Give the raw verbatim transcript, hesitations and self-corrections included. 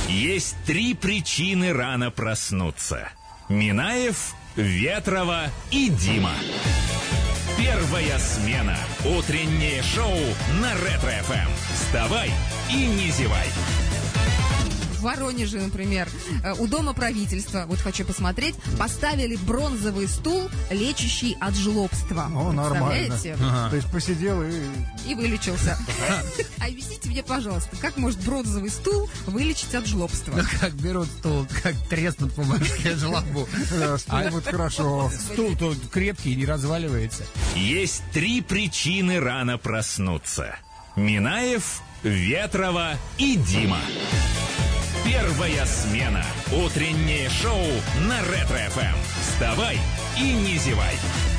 Есть три причины рано проснуться. Минаев, Ветрова и Дима. Первая смена. Утреннее шоу на Ретро-эф эм. Вставай и не зевай. В Воронеже, например, у Дома правительства, вот хочу посмотреть, поставили бронзовый стул, лечащий от жлобства. О, нормально. Ага. То есть посидел и... И вылечился. А объясните мне, пожалуйста, как может бронзовый стул вылечить от жлобства? Ну, как берут стул, как треснут по башке жлобу. Стул будет хорошо. Стул-то крепкий и не разваливается. Есть три причины рано проснуться. Минаев, Ветрова и Дима. Первая смена. Утреннее шоу на Ретро-эф эм. Вставай и не зевай.